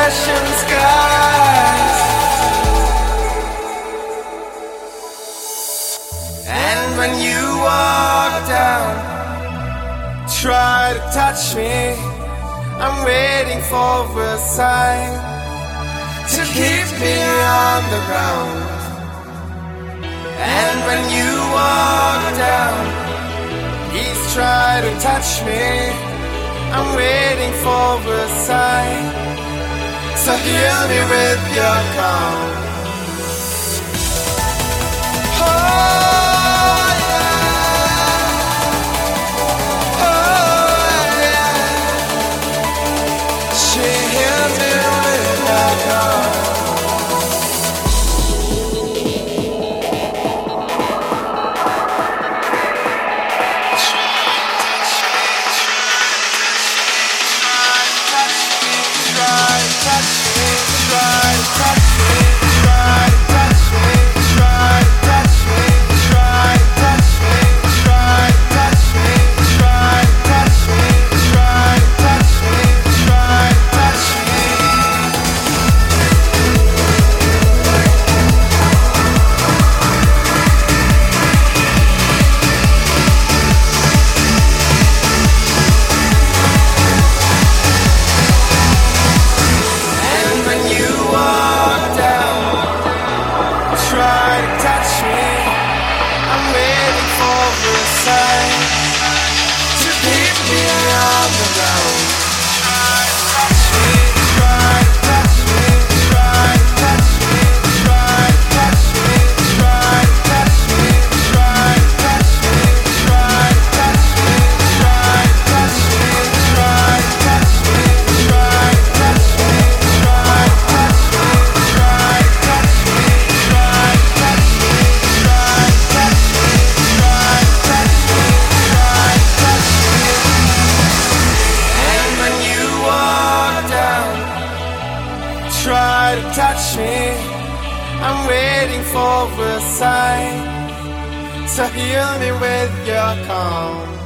Russian skies. And when you walk down, try to touch me, I'm waiting for a sign to keep me on the ground. And when you walk down, please try to touch me, I'm waiting for a sign. So heal me with your calm. Oh yeah, oh yeah. She heals me with her calm. Try to touch me, I'm waiting for a sign. So heal me with your calm.